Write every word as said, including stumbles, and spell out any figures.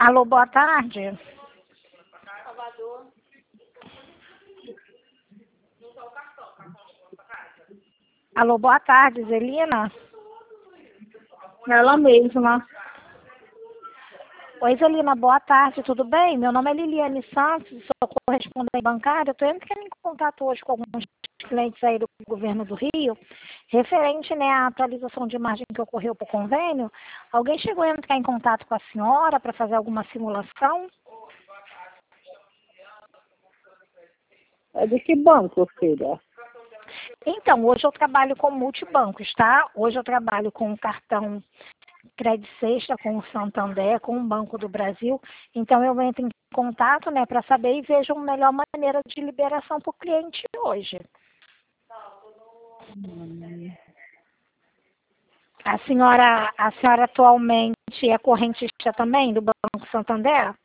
Alô, boa tarde. Salvador. Alô, boa tarde, Zelina. Ela mesma. Oi, Zelina, boa tarde, tudo bem? Meu nome é Liliane Santos, sou correspondente bancária. Estou entrando em contato hoje com alguns clientes aí do governo do Rio, referente, né, à atualização de margem que ocorreu para o convênio. Alguém chegou a entrar em contato com a senhora para fazer alguma simulação? É de que banco, filha? Então, hoje eu trabalho com multibancos, tá? Hoje eu trabalho com o cartão Crédito Sexta, com o Santander, com o Banco do Brasil. Então, eu entro em contato, né, para saber e vejo uma melhor maneira de liberação para o cliente hoje. Hum. A senhora, a senhora atualmente é correntista também do Banco Santander?